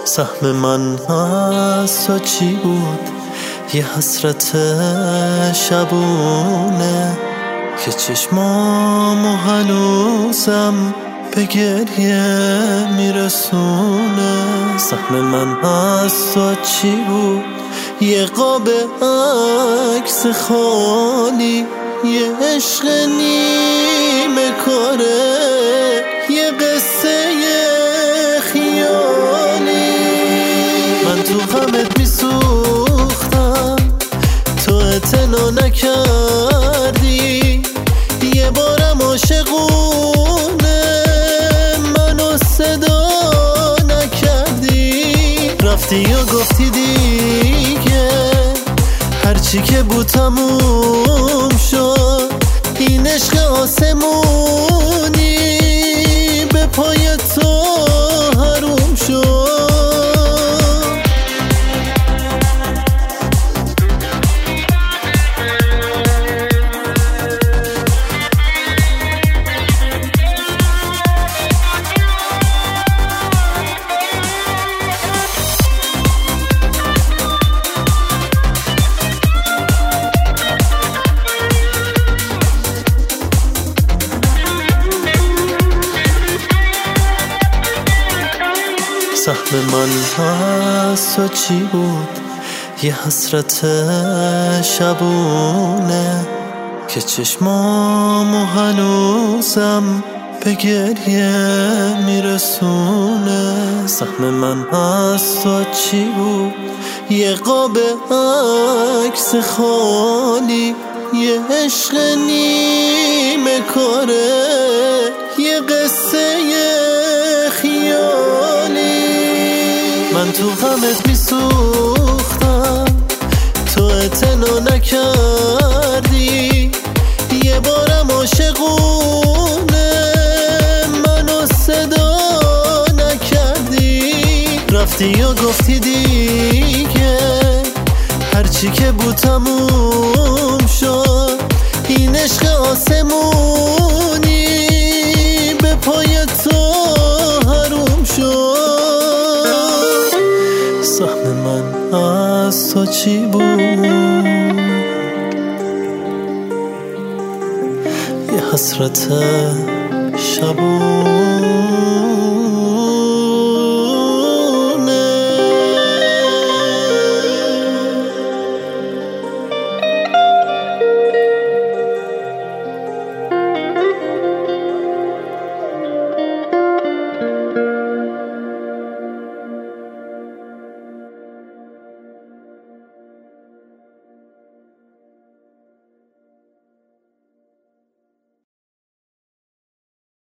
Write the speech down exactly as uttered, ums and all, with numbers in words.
سهم من از تو چی بود؟ یه حسرت شبونه که چشمامو هنوزم به گریه میرسونه. سهم من از تو چی بود؟ یه قاب عکس خالی، یه عشق نیمه کاره، یه قصه خیالی. من تو غمت میسوختم، تو اعتنا نکردی، یه بارم عاشقونه منو صدا نکردی. رفتی و گفتی دیگه هرچی که بود تموم شد، این عشق آسمونی به پای تو حروم شد. سهم من از تو چی بود؟ یه حسرت شبونه که چشمامو هنوزم به گریه میرسونه. سهم من از تو چی بود؟ یه قاب عکس خالی، یه عشق نیمه کاره، یه قصه خیالی. من تو غمت میسوختم، تو اعتنا نکردی، یه بارم عاشقونه منو صدا نکردی. رفتی و گفتی دیگه هرچی که بود تموم شد، این عشق آسمونی به پای تو حروم شد. سهم من از تو چی بود؟ یه حسرت شبونه